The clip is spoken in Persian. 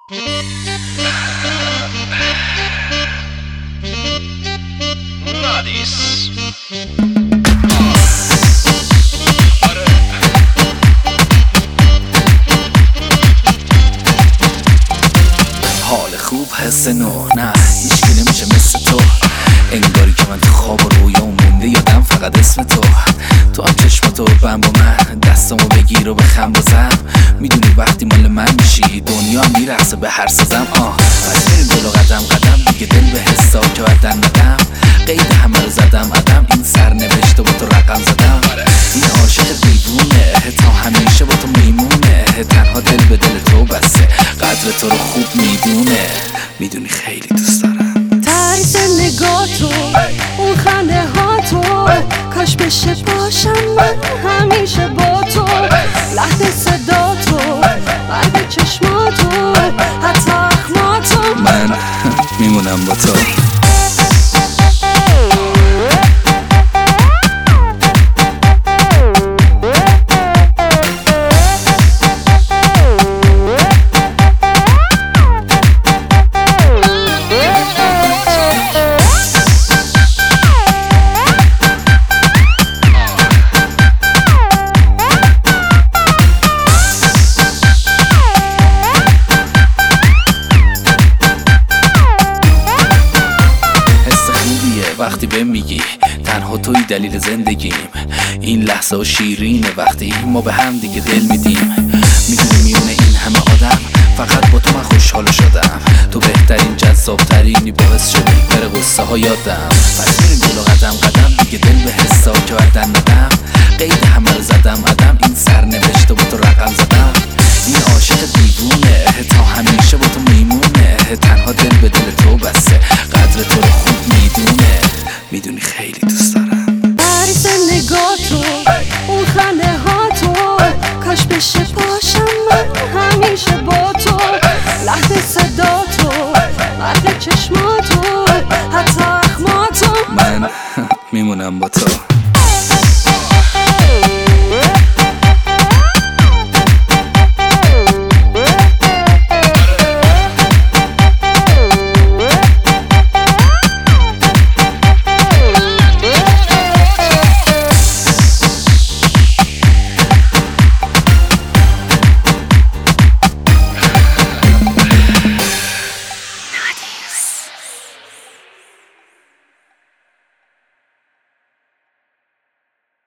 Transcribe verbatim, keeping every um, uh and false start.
نادیس حال خوب حس نو، نه هیچکی نمیشه مثل تو. انگاری که من تو خواب و رویا مونده یادم فقط اسم تو. تو هم چشماتو بم با من، دستامو بگیر و بخم بازم. میدونی وقتی مال من میشی دنیا میرقصه به هر سزم. آه پس میریم جلو قدم قدم، دیگه دل به حسا که بدن ندم. قید همه رو زدم عدم، این سرنوشت با تو رقم زدم. این عاشق دیوونه تا همیشه با تو میمونه. تنها دل به دل تو بسته، قدر تو رو خوب میدونه. میدونی خیلی دوست دارم طرز نگاه تو، اون خنده ها تو. کاش بشه باشم من همیشه با تو. لحن صدا تو، قلب چشما تو، حتی اخما تو. من میمونم با تو. وقتی بهم میگی تنها توی دلیل زندگیم، این لحظه و شیرینه وقتی ما به هم دیگه دل میدیم. میدونی میونه این همه آدم فقط با تو من خوشحال شدم. تو بهترین جذابترینی باعث شدی بره قصه ها یادم. پس میریم جلو قدم قدم، دیگه دل به حسا که بدن ندم. قید همه رو زدم عدم، این سرنوشت با تو رقم زدم. این عاشق دیوونه تا همیشه با تو میمونه. تنها دل به دل تو بسته، قدر تو رو خوب میدونه. میدونی خیلی دوست دارم طرز نگاه تو، اون خنده ها تو. کاش بشه باشم من همیشه با تو. لحن صدا تو، قلب چشما تو، حتی اخما تو. من میمونم با تو.